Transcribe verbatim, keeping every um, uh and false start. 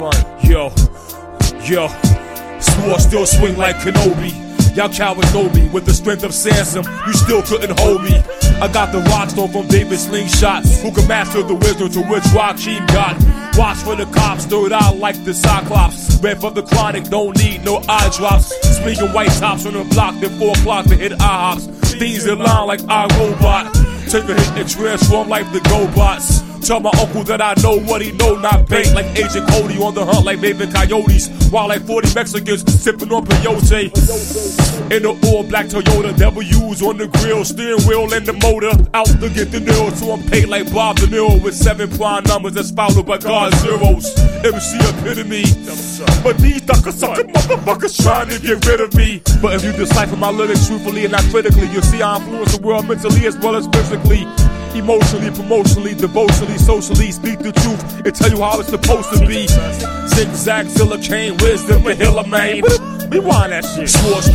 Yo, yo, Swore still swing like Kenobi. Y'all cowards know me with the strength of Sansom. You still couldn't hold me. I got the rock stone from David Slingshot, who can master the wisdom to which Rakim got. Watch for the cops, stirred out like the Cyclops. Red for the chronic, don't need no eye drops. Speaking white tops on the block, then four o'clock to hit IHOPs. Things in line like iRobot. Take a hit and transform like the GoBots. Tell my uncle that I know what he know, not bait. Like Agent Cody on the hunt like Maven Coyotes. While like forty Mexicans sipping on peyote. In the all-black Toyota, W's on the grill, steering wheel and the motor. Out to get the nail, so I'm paid like Bob De Niro. With seven prime numbers that's followed by God zeros. M C epitome. But these sucker motherfuckers trying to get rid of me. But if you decipher my lyrics truthfully and not critically, you'll see I influence the world mentally as well as physically. Emotionally, promotionally, devotionally, socially, speak the truth and tell you how it's supposed to be. Zigzag, Zilla, Kane, wisdom, and Hilla, man. Rewind that shit.